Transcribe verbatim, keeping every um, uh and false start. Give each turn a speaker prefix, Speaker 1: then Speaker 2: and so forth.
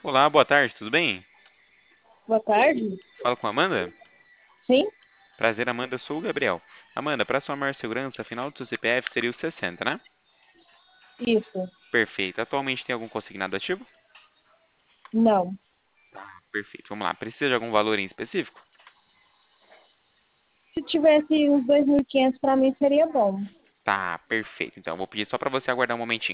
Speaker 1: Olá, boa tarde, tudo bem?
Speaker 2: Boa tarde.
Speaker 1: Falo com a Amanda?
Speaker 2: Sim,
Speaker 1: Prazer, Amanda, eu sou o Gabriel. Amanda, para sua maior segurança, afinal do seu C P F seria o sessenta, né?
Speaker 2: isso.
Speaker 1: Perfeito. Atualmente tem algum consignado ativo?
Speaker 2: Não.
Speaker 1: Perfeito. Vamos lá. Precisa de algum valor em específico?
Speaker 2: Se tivesse uns dois mil e quinhentos para mim seria bom.
Speaker 1: Tá, perfeito. Então, eu vou pedir só para você aguardar um momentinho.